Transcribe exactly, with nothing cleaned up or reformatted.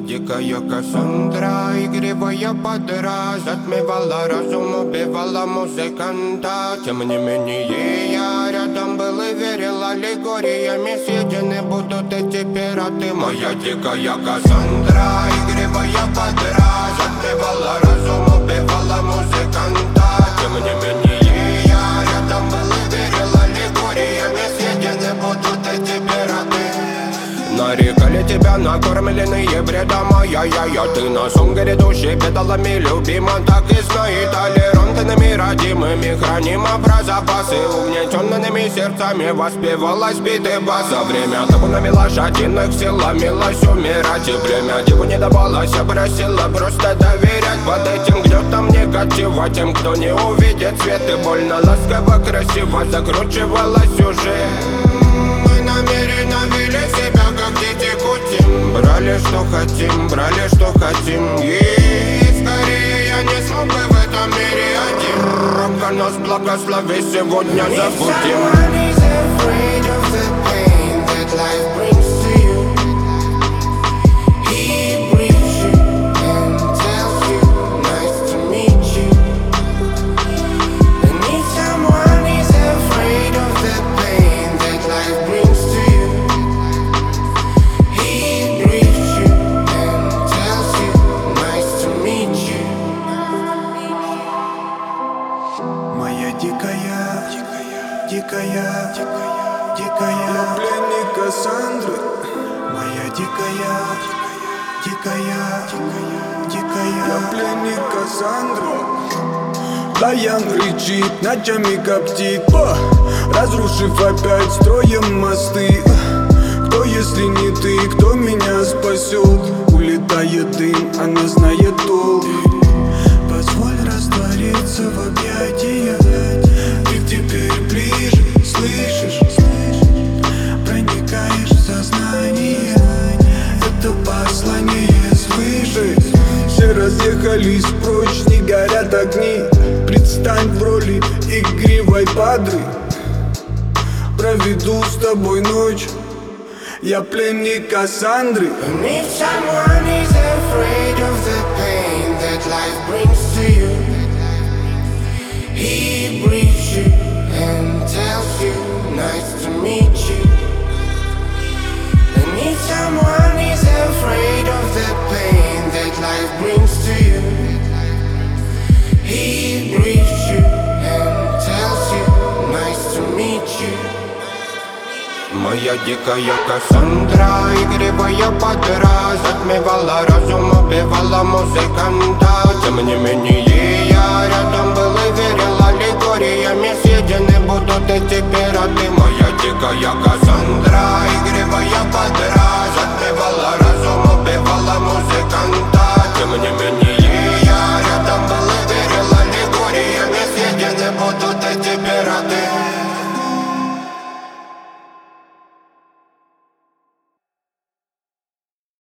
дикая Кассандра, игривая подра, затмевала разум, убивала музыканта. Тем не менее я рядом был и верил аллегориями. Съедены будут эти пираты. Моя дикая Кассандра, игривая подра, затмевала разум, убивала музыканта. Тем не менее я рядом был и верил аллегориями. Съедены будут эти пираты. Нарекали тебя накормленные бредом, ай-яй-яй. Ты на сон грядущий педалами любима. Так и знай, толерантными родимыми хранима про запасы. Угнетенными сердцами воспевалась биты баса. Время табунами лошадиных сил ломилась умирать. И время диву не давалось, я просила просто доверять. Под этим гнетом негатива тем, кто не увидит свет. И больно ласково, красиво закручивала сюжет. Мы намеренно вели себя как дети кутим. Брали что хотим, брали что хотим. И скорее я не смог бы в этом мире один. Рамка нас благослови, сегодня забудем. Дикая, дикая, дикая, пленник Кассандры. Моя дикая, дикая, дикая, я пленник Кассандры. Даян кричит, ночами коптит, разрушив опять строем мосты. Кто, если не ты, кто меня спасет? Улетает дым, она знает толк. Позволь раствориться в объятиях. Ты теперь ближе, слышишь? Проникаешь в сознание. Это послание свыше. Все разъехались прочь, не горят огни. Предстань в роли игривой падры. Проведу с тобой ночь. Я пленник Кассандры. And if someone is afraid of the pain that life brings to you, he briefs you and tells you, nice to meet you. And if someone is afraid of the pain that life brings to you, he briefs you and tells you, nice to meet you. Моя дикая Кассандра, игривая подра, затмевала разум, убивала музыканта. Тем не менее я рядом был и верил аллегориями.